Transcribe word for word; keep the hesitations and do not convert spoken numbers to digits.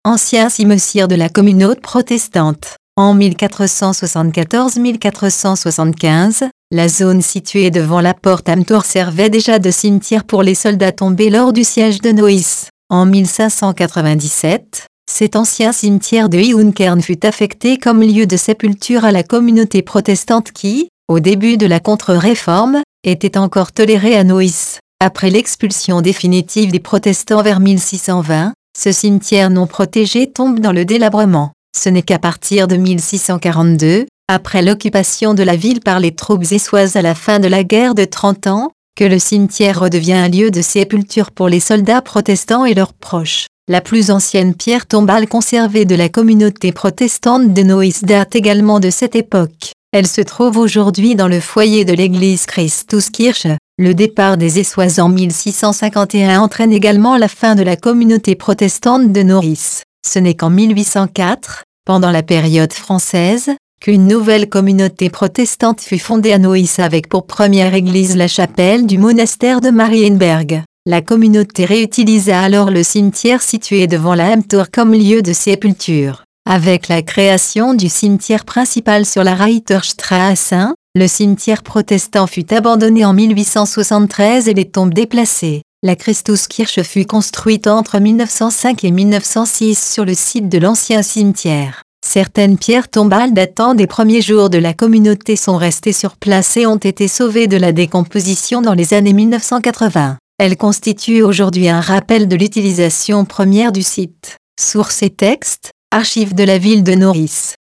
ancien cimetière de la communauté protestante. En mille quatre cent soixante-quatorze à mille quatre cent soixante-quinze, la zone située devant la porte Amtour servait déjà de cimetière pour les soldats tombés lors du siège de Neuss. En mille cinq cent quatre-vingt-dix-sept, cet ancien cimetière de Junkern fut affecté comme lieu de sépulture à la communauté protestante qui, au début de la Contre-Réforme, était encore tolérée à Neuss. Après l'expulsion définitive des protestants vers mille six cent vingt, ce cimetière non protégé tombe dans le délabrement. Ce n'est qu'à partir de mille six cent quarante-deux, après l'occupation de la ville par les troupes essoises à la fin de la guerre de Trente Ans, que le cimetière redevient un lieu de sépulture pour les soldats protestants et leurs proches. La plus ancienne pierre tombale conservée de la communauté protestante de Neuss date également de cette époque. Elle se trouve aujourd'hui dans le foyer de l'église Christuskirche. Le départ des Essoises en mille six cent cinquante et un entraîne également la fin de la communauté protestante de Neuss. Ce n'est qu'en mille huit cent quatre, pendant la période française, qu'une nouvelle communauté protestante fut fondée à Neuss avec pour première église la chapelle du monastère de Marienberg. La communauté réutilisa alors le cimetière situé devant la Amtour comme lieu de sépulture. Avec la création du cimetière principal sur la Reiterstraße, le cimetière protestant fut abandonné en mille huit cent soixante-treize et les tombes déplacées. La Christuskirche fut construite entre mille neuf cent cinq et mille neuf cent six sur le site de l'ancien cimetière. Certaines pierres tombales datant des premiers jours de la communauté sont restées sur place et ont été sauvées de la décomposition dans les années mille neuf cent quatre-vingts. Elles constituent aujourd'hui un rappel de l'utilisation première du site. Sources et textes, archives de la ville de Neuss.